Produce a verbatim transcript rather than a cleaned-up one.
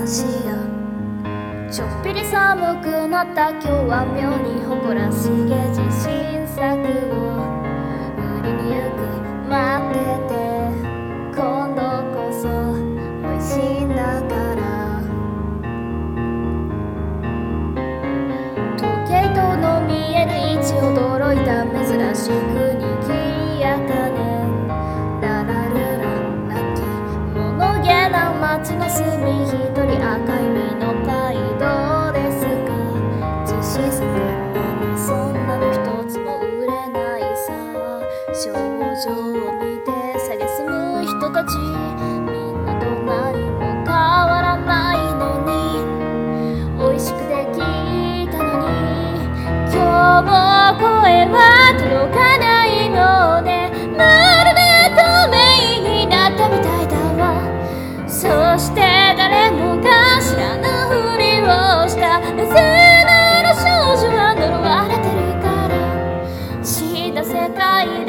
しやちょっぴり寒くなった今日は妙に誇らしげ自信作を売りに行く待ってて今度こそ美味しいんだから時計塔の見える位置驚いた珍しくにぎやかねララルララッキー物気な街の隅一人赤い実のパイどうですか実施作なのそんなの一つも売れないさ症状を見て蔑む人たちみんなと何も変わらないのに美味しくできたのに今日も声は届かないのねまるで透明になったみたいだわそして誰もが知らぬふりをしたなぜなら少女は呪われてるから死んだ世界